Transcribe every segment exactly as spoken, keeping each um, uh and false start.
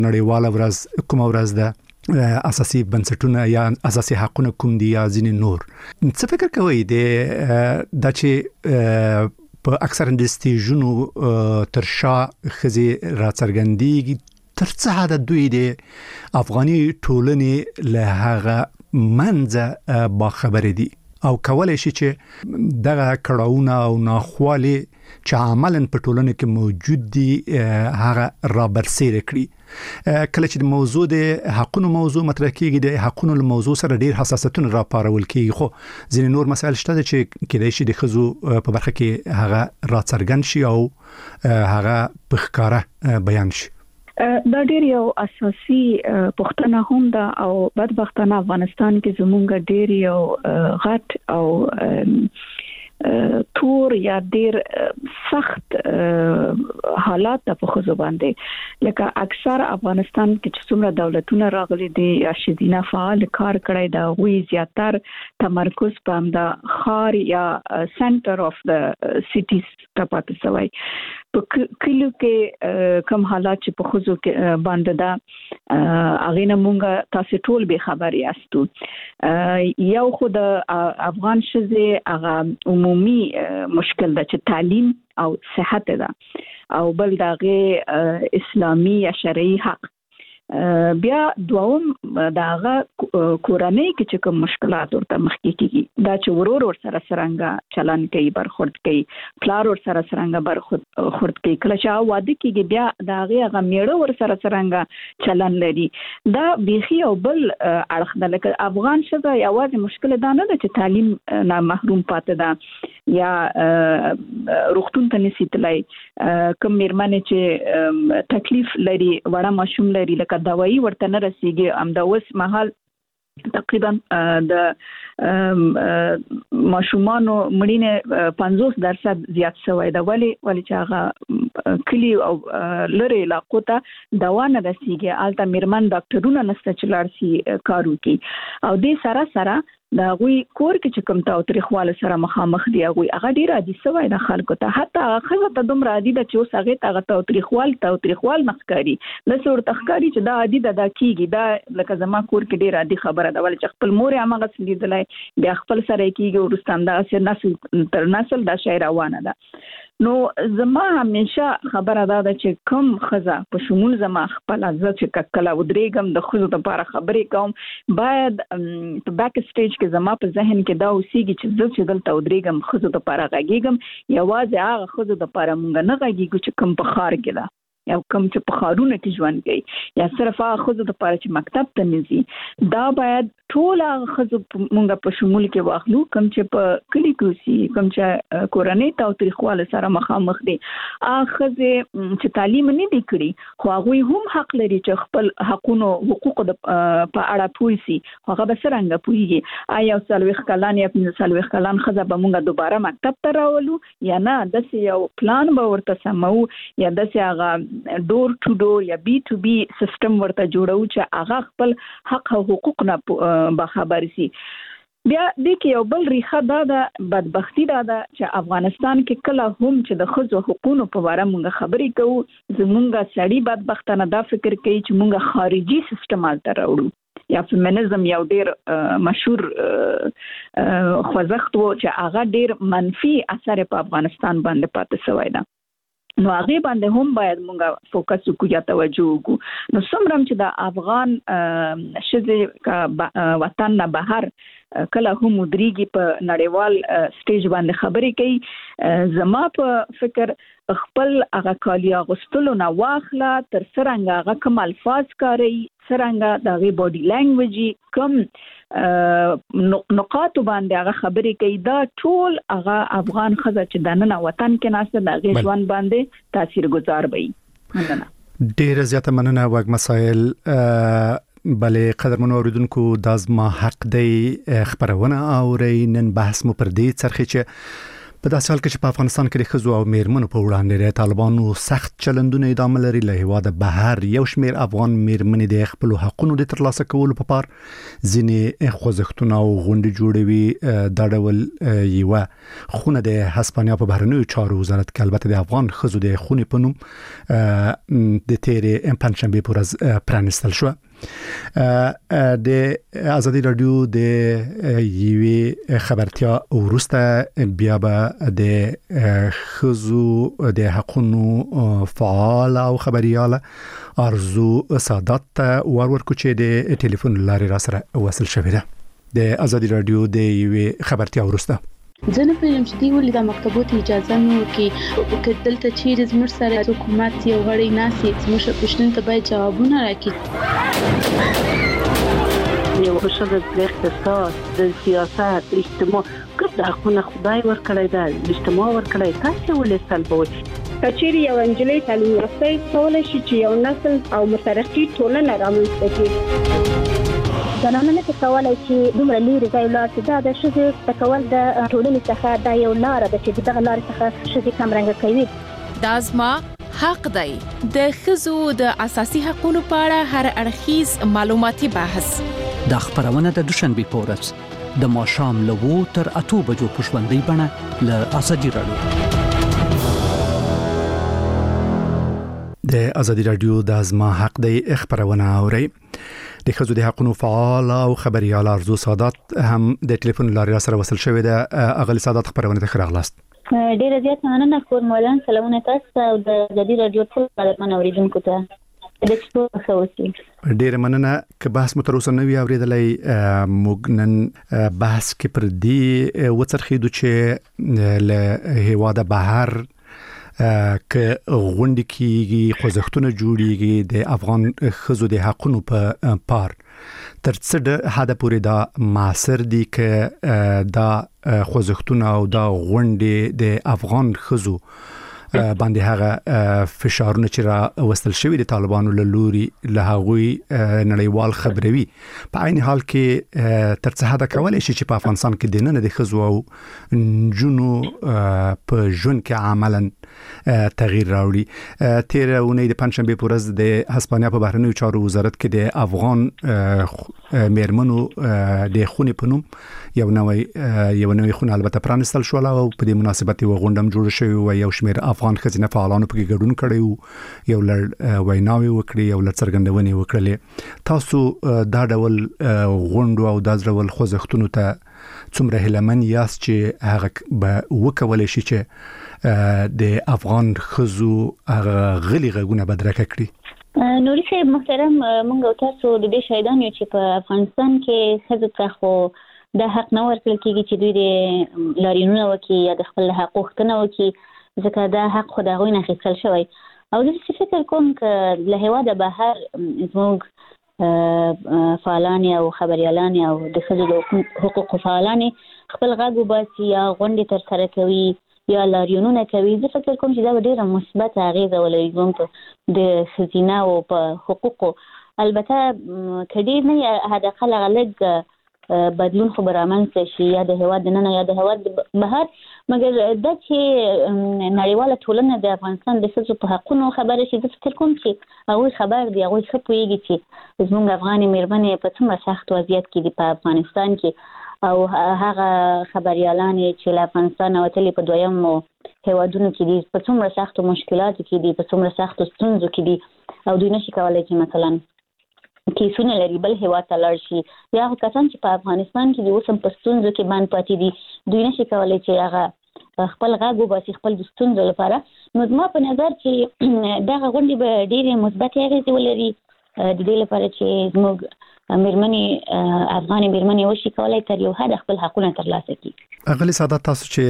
نړیواله ورځ کوم ورځ ده اساسي بنسټونه یا اساسي حقوقونه کوم دي یا ځینې نور څه فکر کوي د د چې په اکثر اندستیجونو ترشا خزي راڅرګندېږي تر څه حد دوی د افغاني ټولنې له هغه منځه با خبرې دي او کولای شي چې دغه کړهونه او ناخوالې چې عملاً په ټولنه کې موجود دي هغه را برسېره کړي کله چې د موضوع د حقونو موضوع مطرح کیږي د حقونو له موضوع سره ډیر حساسیتونه را پارول کیږي خو ځینې نور مسایل شته چې کېدای شي د ښځو په برخه کې هغه را څرګند شي او هغه په ښکاره بیان شي دا ډیر یو اساسي پښتنه هم ده او بدبختانه افغانستان کې زمونږ ډیر یو غټ او تور یا ډیر سخت حالات په خو باندې لکه اکثر افغانستان کې چې څومره دولتونه راغلي دي یا شدینه فعال کار کړی دا وی زیاتر تمرکز په امدا خار یا سنټر اف د سټیز ته پاتې شوی په کلو کې کوم حالات چې په خوځو کې باندې دا اغه نه مونږه تاسو ټول به خبر یاستو یو خو د افغان شزه هغه عمومي مشکل ده چې تعلیم او صحت ده او بل دغه اسلامي یا شرعي حق بیا دوام داغه کورنۍ کې چې کوم مشکلات ورته مخ کیږي دا چې ورور ور سره سرنګا چلن کوي برخورد کوي پلار ور سره سرنګا برخورد کوي کله چې واده کیږي بیا داغه هغه میړه ور سره سرنګا چلن لري دا بيخي او بل اړخ د لکه افغان شته یوازې مشکل دا نه ده چې تعلیم نه محروم پاتې ده یا روغتون ته نسیتلای کوم میرمنې چې تکلیف لري وړه ماشوم لري لکه دوايي ورته نه رسیږي ام دا اوس مهال تقریبا د ماشومانو مړینه پنځوس درصد زیات شوی دا ولی ولی چې هغه کلی او لری علاقو ته دوا نه رسیږي الته میرمن ډاکټرونه نشته چې لار سي کارو کوي او دې سره سره دا غوي کور کې چې کوم تاو تاریخواله سره مخامخ دی غوي هغه ډیر عادي سوی د خلکو ته حتی هغه ته دومره عادي ده چې اوس هغه ته تاو تاریخوال تاو تاریخوال نخکاری د څور تخکاری چې دا عادي ده دا کیږي دا لکه زما کور کې ډیر عادي خبره ده ول چې خپل مور یې هغه سلیدلای بیا خپل سره کیږي ورستان دا سر نسل تر نسل دا شی روانه ده نو زما همیشه خبره ده چې کوم خزه په شمول زما خپل عزت چې کله ودرېګم د خزو لپاره خبرې کوم باید په بیک سټیج کې زما په ذهن کې دا اوسېږي چې زه چې دلته ودرېګم خزو لپاره غږیږم یوازې هغه خزو لپاره مونږ نه غږیږو چې کوم په خار کې ده یا کوم چې په خارونه کې ژوند کوي یا صرف هغه خزو لپاره چې مکتب ته نزي دا باید ټول هغه خزو مونږ په شمول کې واخلو کوم چې په کلی کې سي کوم چې کورنۍ ته او تاریخواله سره مخامخ دي هغه خزه چې تعلیم نه دي کړی خو هغه هم حق لري چې خپل حقونو حقوق په اړه پوي سي هغه به څنګه پويږي آیا سلويخ کلان یا پنځه سلويخ کلان خزه به مونږ دوباره مکتب ته راولو یا نه د یو پلان به ورته سمو یا د هغه ډور ټو ډور یا بي ټو بي سیستم ورته جوړو چې هغه خپل حق او حقوق نه به خبر سي بیا د کې یو بل ریخه دا د بدبختی دا ده چې افغانستان کې کله هم چې د خزو حقوقو په اړه مونږ خبرې کوو زمونږ سړی بدبختانه دا فکر کوي چې مونږ خارجي سیستم الته راوړو یا فیمینزم یو ډیر مشهور خوځښت و چې هغه ډیر منفي اثر په افغانستان باندې پاتې شوی دی نو هغه باندې هم باید مونږه فوکس وکړو یا توجه وکړو نو څومره چې د افغان شذ وطن نه بهر کله هم مدريږي په نړیوال سټیج باندې خبرې کوي زما په فکر خپل هغه کالی اغوستلو نه واخله تر څنګه هغه کوم الفاظ کاری څنګه دغه باډي لانګویج کوم نقاط باندې هغه خبرې کوي دا ټول هغه افغان خزه چې د نن وطن کې ناسته د غي ځوان باندې تاثیرګذار وي مننه ډیر زیاته مننه وګ مسائل بلې قدرمنو اوریدونکو د ازما حق دی خبرونه اوري نن بحث مو پر دې څرخه چې په داسې حال کې چې په افغانستان کې د ښځو او میرمنو په وړاندې د طالبانو سخت چلندونه ادامه لري، له هیواده بهر یو شمېر افغان میرمنې د خپل حقونو د ترلاسه کولو په پار ځینې خوځښتونه او غونډې جوړوي. دا ډول یوه خونه د هسپانیا په بهرنیو چارو وزارت کې البته د افغان ښځو د خونې په نوم د تیرې پنجشنبې په ورځ پرانیستل شوه. د ازادي رادیو د یوې خبرتیا وروسته بیا به د ښځو د حقونو فعال او خبرياله ارزو سادات ته ورورکو چې د ټلیفون لارې را سره وصل شوې ده. د ازادي رادیو د یوې خبرتیا وروسته زه نه پوهیږم چې دی ولې د مکتبو ته اجازه نه ورکوي، که دلته چیرې زموږ سره حکومت یو غړی ناسي زموږ پوښتنو ته باید جوابونه راکړي. یو ښځه د اقتصاد، د سیاست، اجتماع ګډ حقونه خدای ورکړی دی، اجتماع ورکړی، تاسو ولې سلبوي؟ کچېرې یو انجلۍ تعلیم یافته کولای شي چې یو نسل او مترقي ټولنه رامنځته کړي. زنانه نه کولای شي دومره لري ځای لاړ شي. دا د ښځې تکول د ټولنې څخه دا یو لار ده چې دغه لار څخه ښځې کمرنګ کوي. دا زما حق دی. د ښځو د اساسي حقوقو په اړه هر اړخیز معلوماتي بحث دا خبرونه د دوشنبه په ورځ د ماښام له وو تر اتو بجو په ژوندۍ بڼه له ازادي رادیو. د ازادي رادیو د ازما حق دی خبرونه اوري. د ښځو د حقوقو فعال او خبريال ارزو سادات هم د ټلیفون لارې سره وصل شوې ده. اغلی سادات خبرونه ته خراغلاست. ډیره زیات مننه کور مولانا سلامونه تاسو او د ازادي رادیو ټول خبرونه اوریدونکو ته. د څه خوښي ډیره مننه. که بحث مو تر اوسه نه وی اوریدلای موږ نن بحث کې پر دې وڅرخیدو چې له هیواده بهر که غونډې کېږي، خوځښتونه جوړیږي د افغان ښځو د حقونو په پار، تر څه حده پورې دا معاصر دي که دا خوځښتونه او دا غونډې د افغان ښځو باندې هغه فشارونه چې را وستل شوی د طالبانو له لوري له هغوی نړیوال خبروي، په عین حال کې تر څه حده کولای شي چې په افغانستان کې د نن د ښځو او نجونو په ژوند کې عملاً تغییر راوړي. تیر اونۍ د پنجشنبې په ورځ د هسپانیا په بهرنیو چارو وزارت کې د افغان میرمنو د خونې په نوم یو نوې یو نوې خونه البته پرانستل شو او په دې مناسبت یو غونډه جوړ شوی او یو شمېر افغان ښځینه فعالانو پکې ګډون کړی او یو لړ ویناوي وکړي، یو لړ څرګندونې وکړلې. تاسو دا ډول غونډو او دا ډول خوځښتونو ته څومره هیلمن یاست چې هغه به وکولای شي چې د افغان ښځو هغه غلي غږونه بدرګه کړي؟ نوري صاحب محترم، موږ او تاسو د دې شاهدان یو چې په افغانستان کې ښځو ته خو د حق نه ورکړل کېږي چې دوی د لاریونونه وکړي یا د خپل حق غوښتنه وکړي، ځکه دا حق خو د هغوی نه اخیستل شوی. او زه فکر کوم که له هېواده بهر زموږ فعالان او خبريالان او د ښځو د حقوقو فعالان خپل غږ وباسي یا غونډې ترسره کوي یا لاریونونه کوي، زه فکر کوم چې دا به ډېره مثبته اغېزه ولري زموږ د ښځینه او په حقوقو. البته که ډېر نه حداقل هغه لږ بدلون خو به رامنځته شي یا د هېواد دننه یا د هېواد بهر، مګر دا چې نړیواله ټولنه د افغانستان د ښځو په حقونو خبره شي، زه فکر کوم چې هغوی خبر دي، هغوی ښه پوهېږي چې زموږ افغانې مېرمنې په څومره سخت وضعیت کې دي په افغانستان کې، او هغه خبریالانې چې له افغانستان وتلي په دویمو هېوادونو کې دي په څومره سختو مشکلاتو کې دي، په څومره سختو ستونزو کې دي، او دوی نشي کولی چې مثلا کیسونه لري بل هېواد ته لاړ شي، یا هغه کسان چې په افغانستان کې دي اوس هم په ستونزو کې بند پاتې دي، دوی نشي کولی چې هغه خپل غږ وباسي خپل د ستونزو لپاره. نو زما په نظر چې دغه غونډې به ډېرې مثبتې اغېزې ولري د دې لپاره چې زموږ مېرمنې افغانې مېرمنې وشي کولی تر یو حده خپل حقونه ترلاسه کړي. اغلی سادات، تاسو چې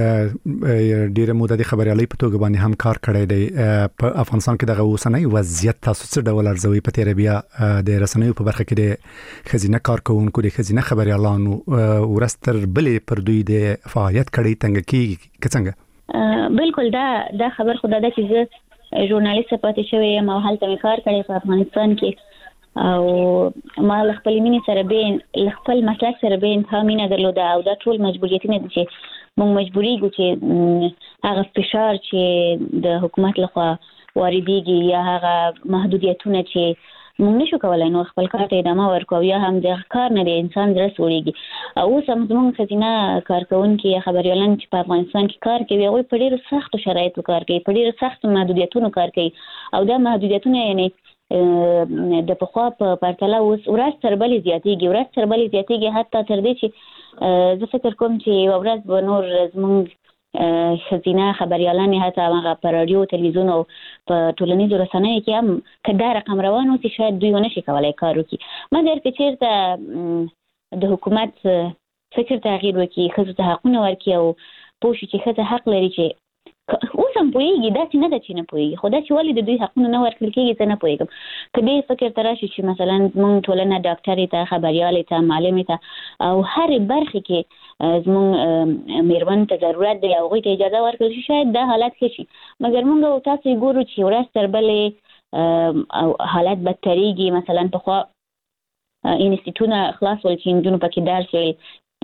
ډېره موده د خبريالۍ په توګه باندې هم کار کړی دی په افغانستان کې، دغه اوسنۍ وضعیت تاسو څه ډول ارزوي؟ په تېره بیا د رسنیو په برخه کې د ښځینه کارکوونکو د ښځینه خبریالانو ورځ تر بلې پر دوی د فعالیت کړی تنګه کېږي که څنګه؟ بالکل دا دا خبر خو دا ده چې زه ژورنالیسټه پاتې شوې یم او هلته مې کار کړی په افغانستان کې، او ما له خپل مینې سره به له خپل مسلک سره به انتها مینه درلوده، او دا ټول مجبوریتونه دي چې موږ مجبورېږو چې هغه فشار چې د حکومت لخوا واردېږي یا هغه محدودیتونه چې موږ نشو کولای نور خپل کار ته ادامه ورکړو یا هم د کار نه د انسان زړه سوړېږي. اوس هم زموږ ښځینه کارکوونکي یا خبریالان چې په افغانستان کې کار کوي هغوی په ډېرو سختو شرایطو کار کوي، په ډېرو سختو محدودیتونو کار کوي او دا محدودیتونه یعنې د پخوا په پرتله اوس ورځ تر بلې زیاتېږي ورځ تر بلې زیاتېږي حتی تر دې چې زه فکر کوم چې یوه ورځ به نور زموږ ښځینه خبریالانې حتی هغه په راډیو تلویزیون او په ټولنیزو رسنیو کې هم که دا رقم روان اوسي شاید دوی ونشي کولی کار وکړي، مګر که چېرته د حکومت فکر تغییر وکړي، ښځو ته حقونه ورکړي او پوه شي چې ښځه حق لري چې اوس هم پوهېږي، داسې نه ده چې نه پوهېږي، خو دا چې ولې د دوی حقونه نه ورکړل کېږي زه نه پوهېږم. که دې فکر ته راشي چې مثلا زموږ ټولنه ډاکټرې ته، خبریالې ته، معلمې ته او هرې برخې کې زموږ میرمنو ته ضرورت دی او هغوی ته اجازه ورکړل شي شاید دا حالت ښه شي، مګر موږ او تاسو ګورو چې ورځ تر بلې او حالت بدترېږي. مثلا پخوا انسټیټونه خلاص ول چې نجونو پکې درس ویل،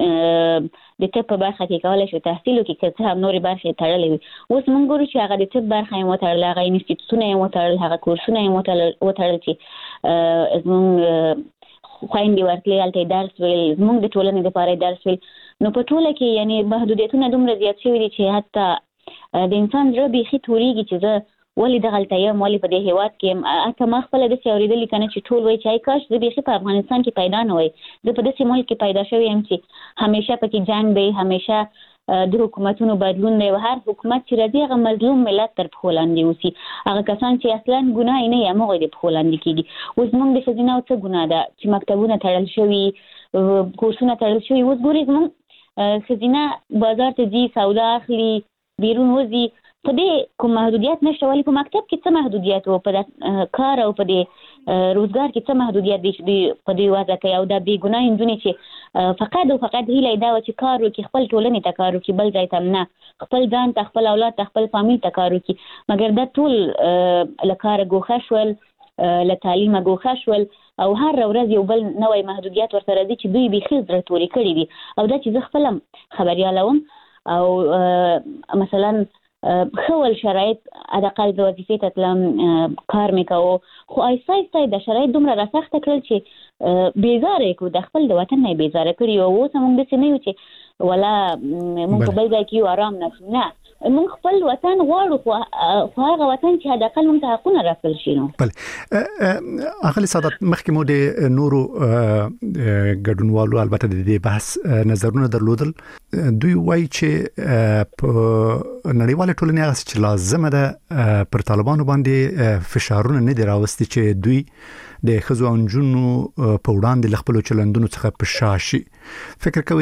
د طب په برخه کې کولی شو تحصیل وکړي که څه هم نورې برخې تړلې وي. اوس موږ ګورو چې هغه د طب برخه یې وتړل، هغه انسټیټوټونه یې وتړل، هغه کورسونه یې وتړل چې زموږ خویندې ورتلې هلته یې درس ویل، زموږ د ټولنې دپاره یې درس ویل. نو په ټوله کې یعنې محدودیتونه دومره زیات شوي دي چې حتی د انسان زړه بیخي تورېږي چې زه ولې دغلته یم، ولې په دې هېواد کې یم. حتی ما خپله داسې اورېدلي که نه چې ټول وایي چې ای کاش زه بیخي په افغانستان کې پیدا نه وای، زه په داسې ملک کې پیدا شوی یم چې همیشه پکې جنګ دی، همیشه د حکومتونو بدلون دی او هر حکومت چې راځي هغه مظلوم ملت تر پښو لاندې اوسي، هغه کسان چې اصلا ګناه یې نه وي همغوی د پښو لاندې کېږي. اوس زموږ د ښځینهو څه ګناه ده چې مکتبونه تړل شوي، کورسونه تړل شوي. اوس ګورئ زموږ ښځینه بازار ته ځي، سودا اخلي، بیرون وځي، په دې کوم محدودیت نشته. ولې په مکتب کې څه محدودیت و، په کار او په دې روزګار کې څه محدودیت دی چې دوی په دوی وضع کوي او دا بې ګناه نجونې چې فقط او فقط هیله یې دا وه چې کار وکړي، خپل ټولنې ته کار وکړي، بل ځای ته نه، خپل ځان ته، خپل اولاد ته، خپل فامیل ته کار وکړي. مګر دا ټول له کاره ګوښه شول، له تعلیمه ګوښه شول او هر ورځ یو بل نوی محدودیت ورسره دي چې دوی بیخي زړه تورې کړي دي. او دا چې زه خپله خبریاله وم او مثلا خول شرایط حداقل د وظیفې ته تلم، کار مې کوو، خو آیسته آیسته د شرایط دومره راسخته کړل چې بېزاره یې کړو، د خپل د وطن نه یې بېزاره کړي. او اوس هم موږ داسې نه یو چې ولا موږ په بل ځای کې یو ارام نه شو، نه، موږ خپل وطن غواړو، خو هغه وطن چې حداقل موږ ته حقونه راکړل شي. نو بله اغلې سعادت، مخکې مو د نورو ګډونوالو البته د دې بحث نظرونه درلودل، دوی وایي چې په نړیواله ټولنې هغه چې لازمه ده پر طالبانو باندې فشارونه نه دي راوستي چې دوی د ښځو او نجونو په وړاندې له خپلو چلندونو څخه په شا شي. فکر کوي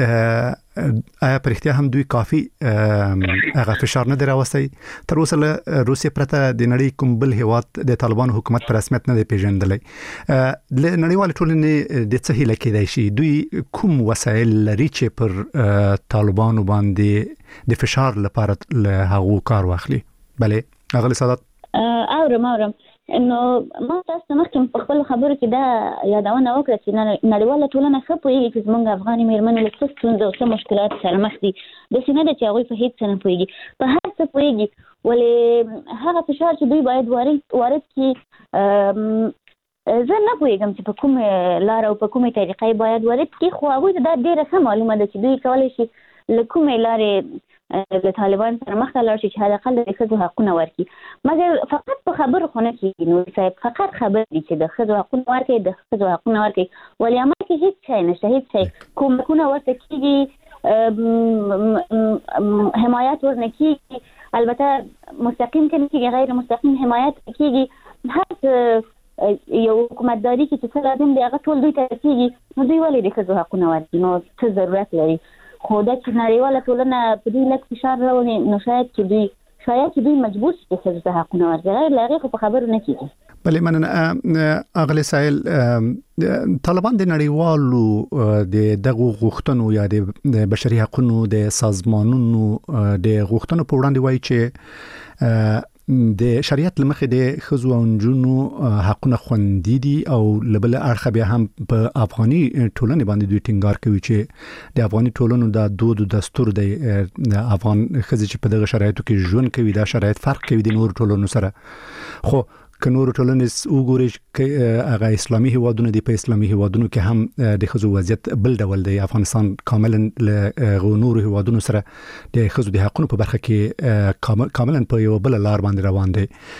چې آیا په رښتیا هم دوی کافي هغه فشار نه دی راوستی؟ تر اوسه له روسیې پرته د نړۍ کوم بل هیواد د طالبانو حکومت په رسمیت نه دی پیژندلی. له نړیوالې ټولنې د څه هیله کېدای شي؟ دوی کوم وسایل لري چې پر طالبانو باندې د فشار لپاره له هغو کار واخلي؟ بله اغلې سعادت. اورم اورم نو ما تاسو ته مخکې په خپلو خبرو کې دا یادونه وکړه چې نړیواله ټولنه ښه پوهېږي چې زموږ افغانې مېرمنې له څه ستونزو او څه مشکلاتو سره مخ دي. داسې نه ده چې هغوی په هېڅ څه نه پوهېږي، په هر څه پوهېږي. ولې هغه فشار چې دوی باید وارد وارد کړي، زه نه پوهېږم چې په کومې لاره او په کومې طریقه یې باید وارد کړي، خو هغوی ته دا ډېره ښه معلومه ده چې دوی کولی شي له کومې لارې د طالبان سره مخ ته لاړ شي چې حداقل د ښځو حقونه ورکړي. مګر فقط په خبرو خو نه کېږي نور صاحب، فقط خبرې دي چې د ښځو حقونه ورکړي، د ښځو حقونه ورکړي، ولې عمل کې هېڅ شی نشته، هېڅ شی. کومکونه ورته کېږي، حمایت ورنه کېږي، البته مستقیم که نه کېږي، غیر مستقیم حمایت کېږي. هر یو حکومتداري کې چې څه لازم دی هغه ټول دوی ته کېږي. نو دوی ولې د ښځو حقونه ورکړي؟ نو څه ضرورت لري؟ خو دا چې نړیواله ټولنه په دوی لږ فشار راولي، نو شاید چې دوی شاید چې دوی مجبور شي چې ښځو ته حقونه ورکړي، غیر له هغې خو په خبرو نه کېږي. بلې مننه اغلې سایل. طالبان د نړیوالو د دغو غوښتنو یا د بشري حقوقو د سازمانونو د غوښتنو په وړاندې وایي چې د شریعت لمخې د خزو او نجونو حقونه خوندي دي او لبل اړخ بیا هم په افغاني ټولنې باندې دوی ټینګار کوي چې د افغاني ټولنو د دود او دستور د افغان خزې چې په دغه شرایطو کې ژوند کوي دا شرایط فرق کوي د نور ټولنو سره. خو که نور ټولنې وګوري چې هغه اسلامي هیوادونه دي په اسلامي هیوادونو کې هم د خزو وضعیت بل ډول دی. افغانستان کاملا له نور هیوادونو سره د خزو د حقوقو په برخه کې کاملا په یو بل لار باندې روان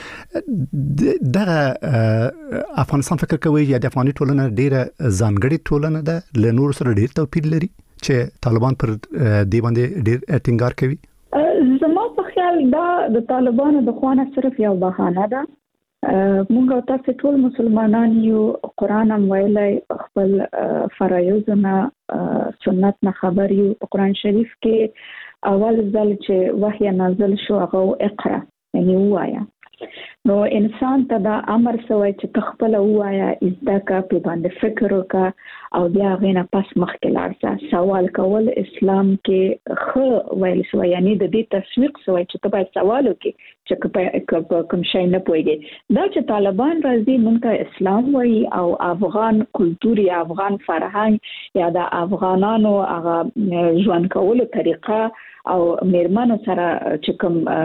دی. دغه افغانستان فکر کوي یا د افغاني ټولنه ډیره ځانګړې ټولنه ده له نور سره ډیر توپیر لري چې طالبان پر دې باندې ډیر ټینګار کوي. زما په خیال دا د طالبانو د خوانه صرف یو بهانه ده. مونږ تاسو ټول مسلمانان یو قرآن هم ویلای خپل فرایضونه سنت نه خبر یو. قرآن شریف کې اول ځل چې وحی نازل شو هغه اقرا یعنی وایا نو انسان ته دا امر شوی چې تخپل وایا ازدکا په باندې فکر وکړه او بیا غینه پس مخکې لاړ سوال کول اسلام کې خو ویل شوی یعنی د دې تشویق شوی چې ته باید سوال وکړي چې کوم شي نه پوهیږي. دا چې طالبان راځي مونږ ته اسلام وایي او افغان کلتور یا افغان فرهنګ یا د افغانانو هغه ژوند کولو طریقه او میرمنو سره چې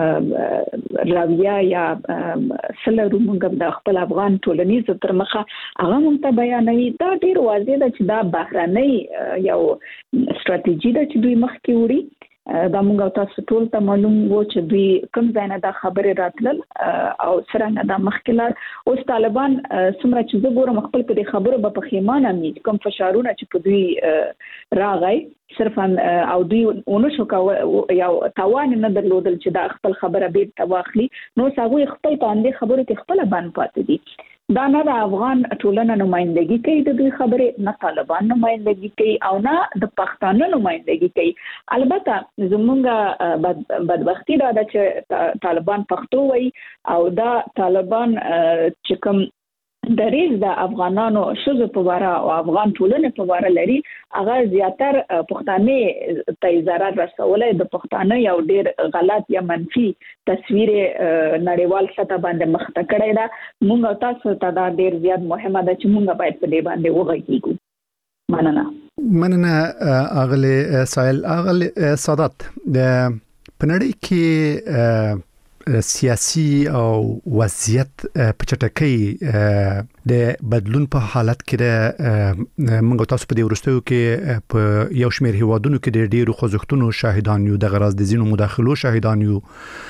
کوم راویه یا سلرو مونږ د خپل افغان ټولنیز تر مخه هغه مونږ ته بیانوي. دا ډیر واضح ده چې دا بهرنۍ یو ستراتیژي ده چې دوی مخکې وړي. دا مونږ تاسو ټول ته معلوم وو چې دوی کوم ځای نه دا خبره راتلل او څنګه دا مخکلار اوس طالبان څومره چې زه ګورم خپل په دې خبره به پخېمانه مې کوم فشارونه چې په دوی راغی صرف او دوی اونو شو یو توان نه درلودل چې دا خپل خبره به تواخلي نو څنګه خپل باندې خبره کې خپل باندې پاتې دي. دا نه د افغان ټولنه نمائندګي کوي د دوی خبره نه طالبان نمائندګي کوي او نه د پښتانه نمائندګي کوي. البته زمونږه بدبختی دا ده چې طالبان پښتو وایي او دا طالبان چې کوم د ریز د افغانانو شذ په واره او افغان ټولنه په واره لري هغه زیاتر پښتانه ته ضرر رسولای د پښتانه یو ډیر غلط یا منفي تصویر نړیوال سطح باندې مخته کړی دا. موږ تاسو ته دا ډیر زیات مهمه ده چې موږ باید په دې باندې وغږیږو. مننه مننه اغله سائل اغله سادات د پنړی کې سیاسي او وضعیت په چټکۍ د بدلون په حالت کې د موږ تاسو په دې ورستیو کې په یو شمېر هیوادونو کې د ډیرو خوځښتونو شاهدان یو د غراض د زینو مداخلو شاهدان یو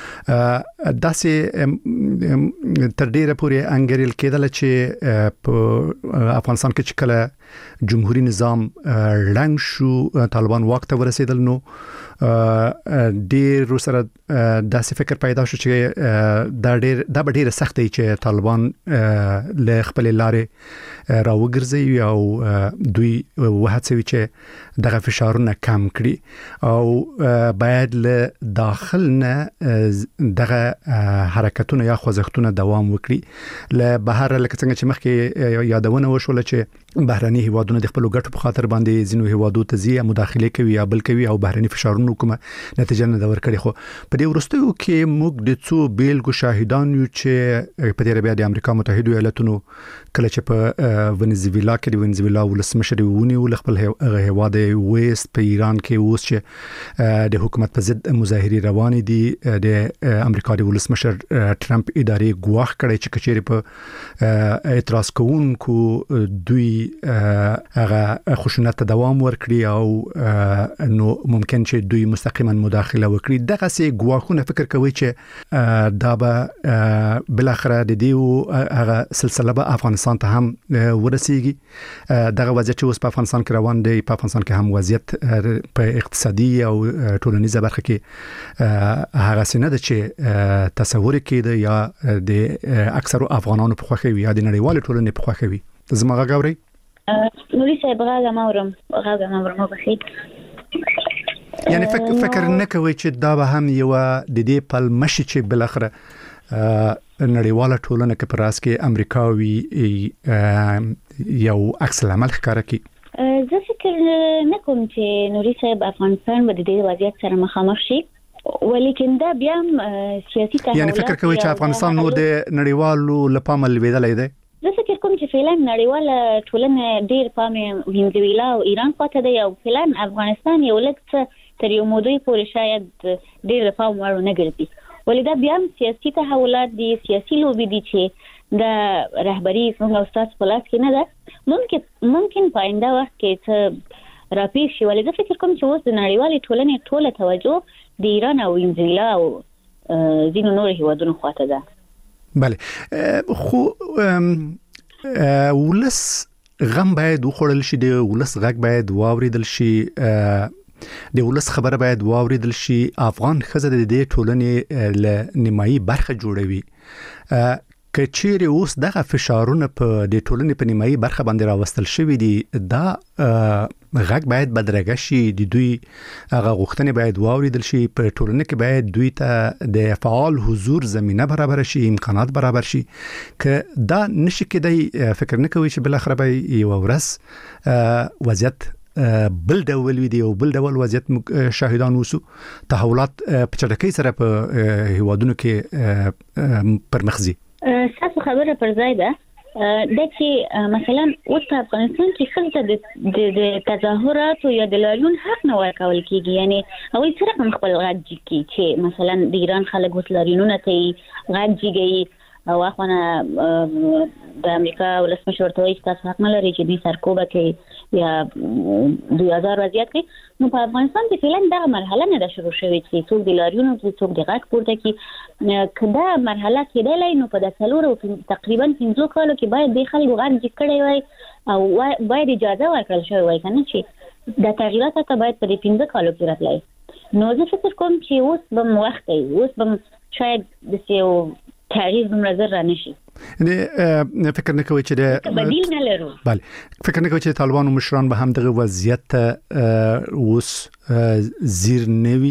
داسې تر ډیره پورې انګریل کېدل چې په افغانستان کې چې کله جمهوریت نظام رنګ شو طالبان واک ته ورسېدل نو ډیر سره داسې فکر پیدا شو چې دا ډیر دا ډیره سخت دی چې طالبان له خپل لارې راوګرځي او دوی وهڅوي چې دغه فشارونه کم کړي او باید له داخل نه دغه حرکتونه یا خوځښتونه دوام وکړي. له بهر لکه څنګه چې مخکې یادونه وشول چې بهرني هیوادونه د خپل ګټو په خاطر باندې ځینو هیوادو ته ځي مداخله کوي یا بل کوي او بهرني فشارونه کومه نتیجه نه ور کړی. خو په دې ورستیو کې موږ د څو بیلګو شاهدان یو چې په دې بیا د امریکا متحده ایالاتونو کله چې په ونیزویلا کې د ونیزویلا ولسمشر ونیو خپل هیواد ویست په ایران کې اوس چې د حکومت په ضد مظاهرې روان دي د امریکا د ولسمشر ټرمپ ادارې ګواښ کړی چې کچېری په اعتراض کوونکو دوی هغه خشونت ته دوام ورکړي او نو ممکن چې دوی مستقیما مداخله وکړي. دغه سي ګواښونه فکر کوي چې دا به بل اخر د دې هغه سلسله به افغانستان ته هم ورسیږي. دغه وضعیت چې اوس په افغانستان کې روان دی په افغانستان کې هم وضعیت په اقتصادي او ټولنیزه برخه کې هغه سینه ده چې تصور کېده یا د اکثر افغانانو په خوښه وي یا د نړیوال ټولنې په خوښه وي. زما غاوري نوري صاحب غاګه مورم غاګه مورم بخیر یعنی فکر فکر نه کوي چې دا به هم یو د دې پل مشي چې بل اخره نړیواله ټولنه کې پر راس کې امریکاوي یو عکس العمل ښکاره کوي. زه فکر نه کوم چې نوري صاحب افغانستان به د دې وضعیت سره مخامخ شي. ولیکن دا بیا سیاسي تحولات یعنی فکر کوي چې افغانستان نور د نړیوالو لپاره لویدلای دی؟ زه فکر کوم چې فعلا نړیواله ټولنه ډیر پام وینځویلا او ایران خواته دی او فعلا افغانستان یو لږ تر یو مودې پورې شاید ډیر پام وړ نه ګرځي، ولې دا بیا سیاسي تحولات دي، سیاسي لوبي دي چې د رهبری څنګه استاد په لاس کې نه ده. ممکن ممکن په آینده وخت کې څه راپیښ شي، ولې زه فکر کوم چې اوس د نړیوالې ټولنې ټوله توجه د ایران او وینځویلا او ځینو نورو هیوادونو خواته ده. بله، خو ولس غم باید وخوړل شي، د ولس غږ باید واوریدل شي، د ولس خبره باید واوریدل شي. افغان ښځه د دې ټولنې له نیمایي برخه جوړوي. که چیرې اوس دغه فشارونه په د ټولنې په نیمایي برخه باندې راوستل شوي دي، دا غږ باید بدرګه شي، د دوی هغه غوښتنې باید واوریدل شي، په ټولنه کې باید دوی ته د فعال حضور زمینه برابر شي، امکانات برابر شي. که دا نشي کېدای، فکر نه کوي چې بل اخر به یو ورځ وضعیت بل ډول وي، دی او بل ډول وضعیت شاهدان وسو. تحولات په چټکۍ سره په هیوادونو کې پرمخ ځي. تاسو خبره پر ځای ده د چې مثلا اوس په افغانستان کې ښځو ته د تظاهراتو یا د لاریون حق نه ورکول کېږي، یعنی هغوی څه رقم خپل غږ جګي چې مثلا د ایران خلک اوس لاریونونه کوي، غږ جګوي او اخوانه د امریکا ولسمشر ورته وایي چې تاسو حق نه لرئ چې دوی سرکوبه کوي یا دوی ازار وضعیت کوي. نو په افغانستان کې فعلا دغه مرحله نه ده شروع شوې چې څوک د لاریونو کوي، څوک د غږ پورته کوي. که دا مرحله کېدلی نو په د څلورو تقریبا پنځو کالو کې باید د خلکو غږ جګ کړی وای او باید اجازه ورکړل شوې وای، که نه چې د تغییرات ته باید په دې پنځه کالو کې راتلی. نو زه فکر کوم چې اوس به م وخت دی، اوس به شاید داسې یو تغییر دومره زر را نشي. یعنی فکر نه کوي چې د بدیل نه لرو. بله، فکر نه کوي چې طالبانو مشران به هم دغه وضعیت ته اوس زیر نه وي.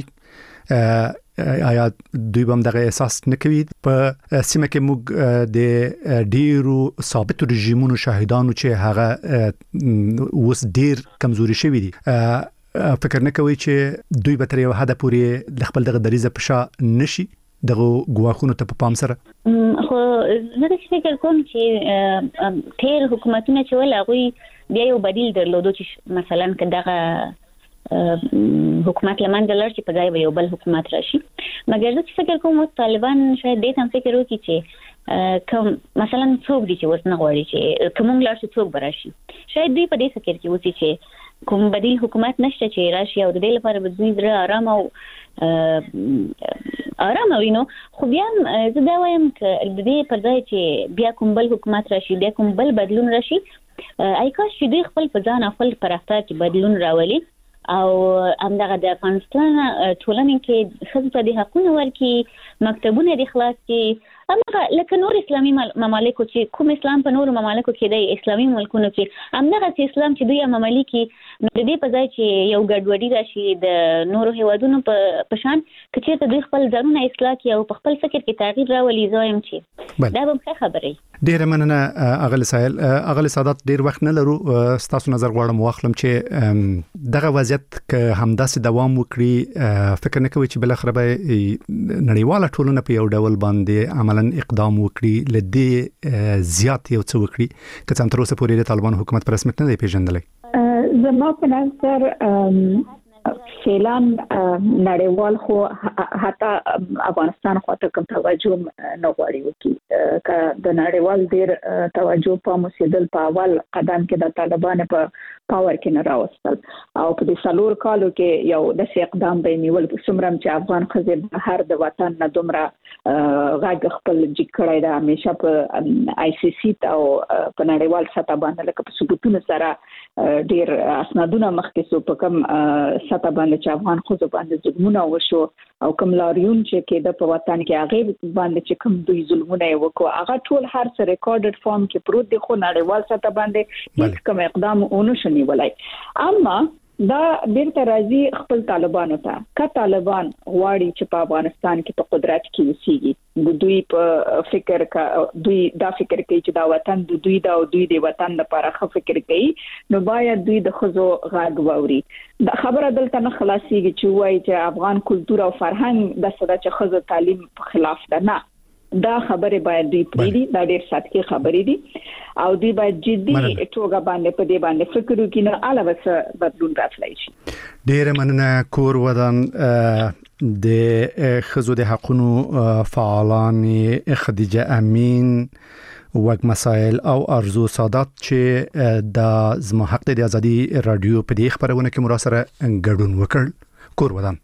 آیا دوی به هم دغه احساس نه کوي؟ په سیمه کې موږ د ډیرو ثابتو رژیمونو شاهدانو چې هغه اوس ډیر کمزوري شوي دي. فکر نه کوي چې دوی به تر یو حده پورې د خپل دغه دریځه په شا نشي دغه ګواښونو ته په پام سره؟ خو زه د فکر کوم چې تیر حکومتونه چې ول هغوی بیا یو بدیل درلودو چې مثلا که دغه حکومت لمنځه لاړ شي په ځای به یو بل حکومت راشي. مګر زه فکر کوم اوس طالبان شاید دې ته فکر وکړي چې کوم مثلا څوک دي چې اوس نه غواړي چې کوم لاړ شي څوک به راشي. شاید دوی په دې فکر کې اوسي چې کوم بدیل حکومت نشته چې راشي او د دې لپاره به دوی زړه آرام او آرام وینو. خو بیا زه دا وایم چې د دې پر ځای چې بیا کوم بل حکومت راشي، بیا کوم بل بدلون راشي، ای کاش چې دوی خپل په ځان خپل پر رفتار کې بدلون راولي او همدغه د افغانستان ټولنې کې ښځو ته د حقونو ورکړي، مکتبونه د خلاص کړي، همدغه لکه نور اسلامي ممالکو چې کوم اسلام په نورو ممالکو کې دی، اسلامي ملکونو کې همدغه اسلام چې دوی عملي کړي. نو د دې په ځای چې یو ګډوډي راشي د نورو هیوادونو په شان، که چېرته دوی خپل ځانونه اصلاح کړي او په خپل فکر کې تغییر راولي، زه وایم چې دا به ښه خبره وي. ډېره مننه اغلې سایل. اغلې سادات، ډېر وخت نه لرو، ستاسو نظر غواړم واخلم چې دغه وضعیت که همداسې دوام وکړي، فکر نه کوي چې بالاخره به نړیواله ټولنه په یو ډول باندې عملاً اقدام وکړي، له دې زیات یو څه وکړي، که څه هم تر اوسه پورې د طالبانو حکومت په رسمیت نه دی پیژندلی؟ زما په نظر فعلا نړیوال خو حتی افغانستان خواته کوم توجه نه غواړي وکړي. که د نړیوال ډیر توجه په مسیدل په اول قدم کې د طالبان په پاور کې نه راوستل او په دې څلور کالو کې یو داسې اقدام به نیول څومره چې افغان ښځې بهر د وطن نه دومره غږ خپل جګ کړی ده، همیشه په آی سی سی او په نړیوال سطح باندې لکه په ثبوتونو سره ډیر اسنادونه مخکې سو په کوم سطح باندې چې افغان ښځو باندې ظلمونه وشو او کوم لاریون چې کېده په وطن کې هغه باندې چې کوم دوی ظلمونه وکړو، هغه ټول هر څه ریکارډډ فارم کې پروت دی، خو نړیوال سطح باندې هیڅ کوم اقدام ونه شنی ولای. اما دا بیرته راځي خپل طالبانو ته. که طالبان غواړي چې په افغانستان کې په قدرت کې اوسېږي، دوی په فکر کا دوی دا فکر کوي چې دا وطن د دوی دا او دوی د وطن لپاره ښه فکر کوي، نو باید دوی د خزو غږ واوري. دا خبره دلته نه خلاصيږي چې وایي چې افغان کلچر او فرهنګ د ساده چې خزو تعلیم په خلاف ده. نه، دا خبره باید دوی پریدي، دا ډېر سطحي خبرې دي او دوی باید جدي توګه باندې په دې باندې فکر وکړي، نه علاوه څه بدلون راتلای شي. ډېر مننه. کور ودان د خزو د حقوقو فعالان خدیجه امین وګ مسائل او ارزو سادات چې د زما حق د ازادي رادیو په دې خبرونه کې مراسره ګډون وکړ. کور ودان.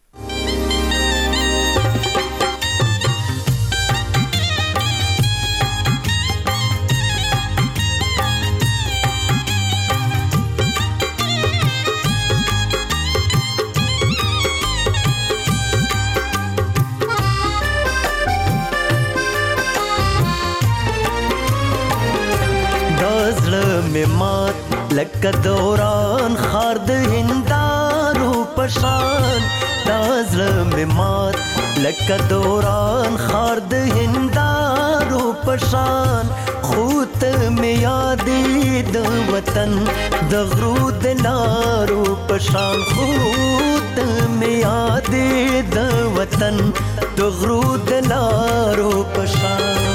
لکه دوران خار د هندارو پشان، دا زړه مې مات لکه دوران خار د هندارو پشان، خو ته مې یادې د وطن د غرو د لارو پشان، خو ته مې یادې د وطن د غرو د لارو پشان.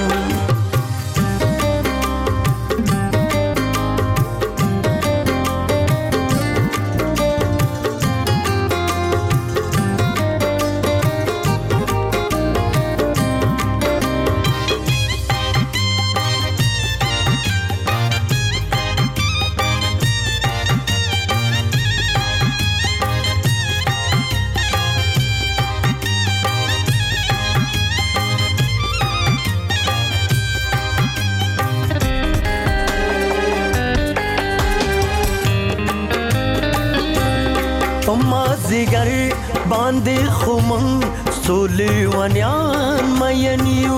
زیگر باندې خمن سولې ونیان مینیو،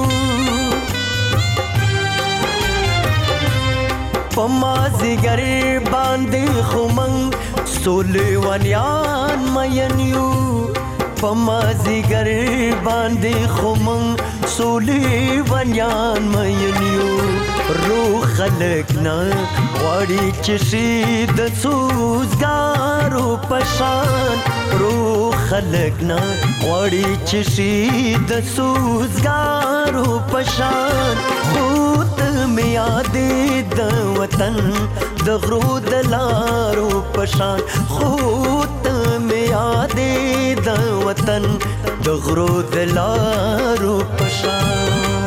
پما زیگر باندې خمن سولې ونیان مینیو، پما زیگر باندې خمن سولې ونیان مینیو، رو خلق نه غواړي چې شي د سوزګارو پشان، رو خلق نه غواړي چې شي د سوزګارو پشان، خو ته مې یادې د وطن د غرو د لارو پشان، خو ته مې یادې د وطن د غرو د لارو پشان.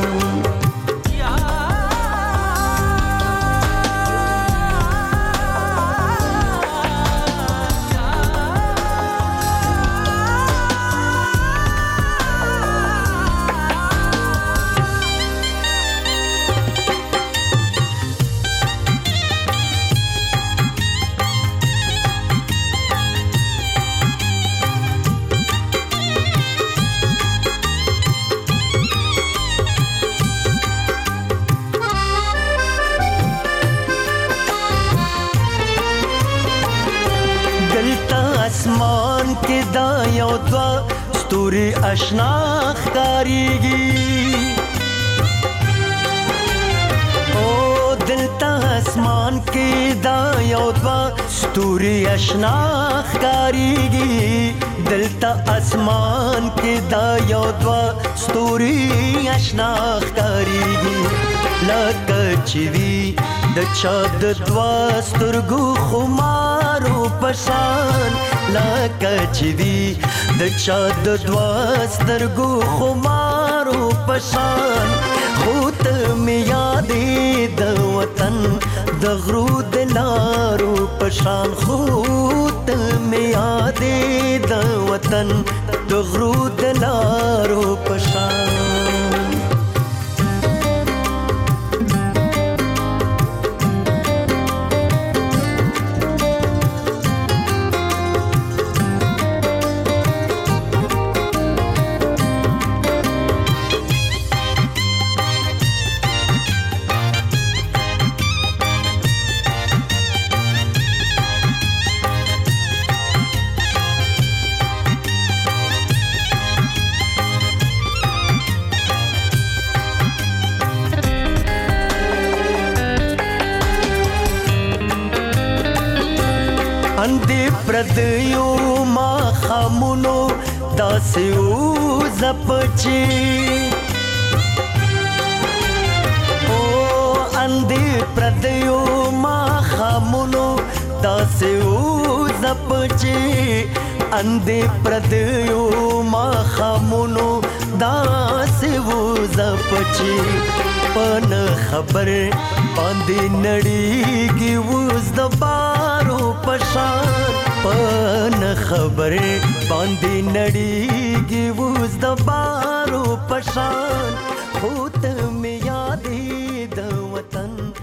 اسمان کې دا یو دوا ستوري آشنا ښکاریږي، او دلته اسمان کې دا یو دوا ستوري آشنا ښکاریږي، دلته اسمان کې دا یو دوا ستوري آشنا ښکاریږي، لکه چې وي د چا د دوا سترګو خمارو پشان، لکه چې وي د چا د دوا سترګو خمارو پشان، خو ته مې یادې د وطن د غرو د لارو پشان، خو ته مې یادې د وطن د غرو د لارو پشان. اندې پردیو ما خامونو داسې وزپچې او اندې پردیو ما خامونو داسې وزپچې اندې پردیو ما خامونو داسې وزپچې پن خبر باندې نړیږي اوس د بارو پشان پن خبر باندې نړیږي اوس د بارو پشان خو ته مې یادې د وطن